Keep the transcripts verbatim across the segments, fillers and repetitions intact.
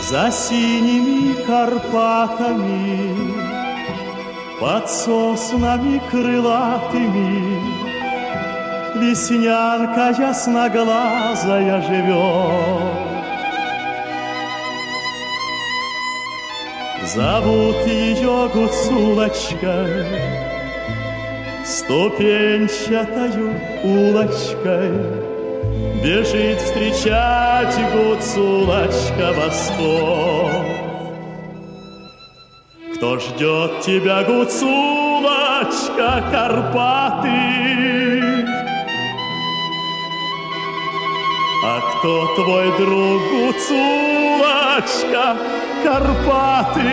За синими Карпатами, под соснами крылатыми, веснянка ясноглазая живет. Зовут ее Гуцулочкой, ступенчатою улочкой бежит встречать Гуцулочка восход. Кто ждет тебя, Гуцулочка, Карпаты? А кто твой друг, Гуцулочка, Карпаты?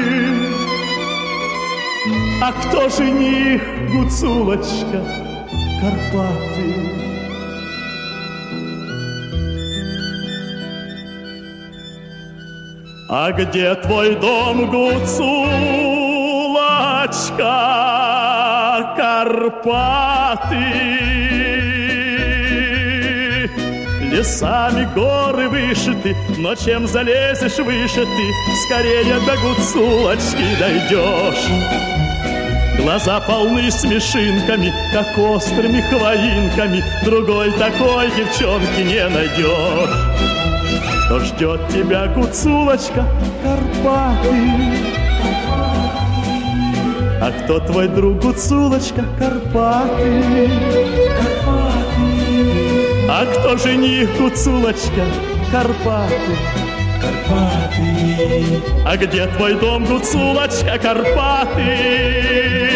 А кто жених, Гуцулочка, Карпаты? А где твой дом, Гуцулочка, Карпаты? Лесами горы вышиты, но чем залезешь выше ты, скорее до Гуцулочки дойдешь. Глаза полны смешинками, как острыми хвоинками, другой такой девчонки не найдешь. Кто ждет тебя, Гуцулочка, Карпаты? А кто твой друг, Гуцулочка, Карпаты? А кто жених, Гуцулочка, Карпаты? Карпаты. А где твой дом, Гуцулочка, Карпаты?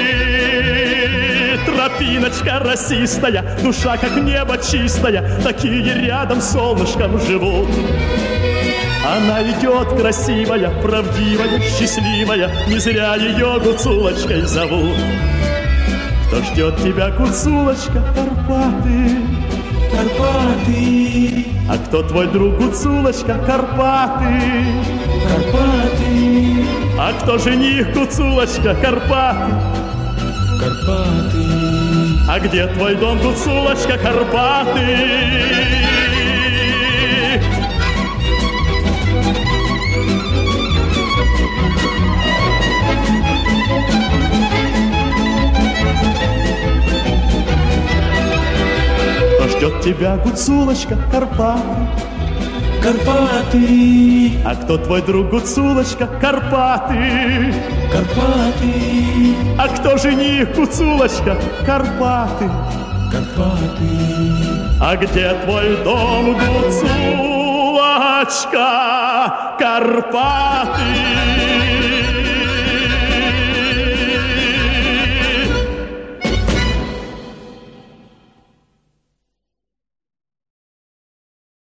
Тропиночка росистая, душа как небо чистая, такие рядом с солнышком живут. Она идет красивая, правдивая, счастливая, не зря ее Гуцулочкой зовут. Кто ждет тебя, Гуцулочка, Карпаты? Карпаты. А кто твой друг, Гуцулочка, Карпаты? Карпаты. А кто жених, Гуцулочка, Карпаты? Карпаты. А где твой дом, Гуцулочка, Карпаты? Кто ждет тебя, Гуцулочка, Карпаты? Карпаты. А кто твой друг, Гуцулочка, Карпаты? Карпаты. А кто жених, Гуцулочка, Карпаты? Карпаты. А где твой дом, Гуцулочка, Карпаты?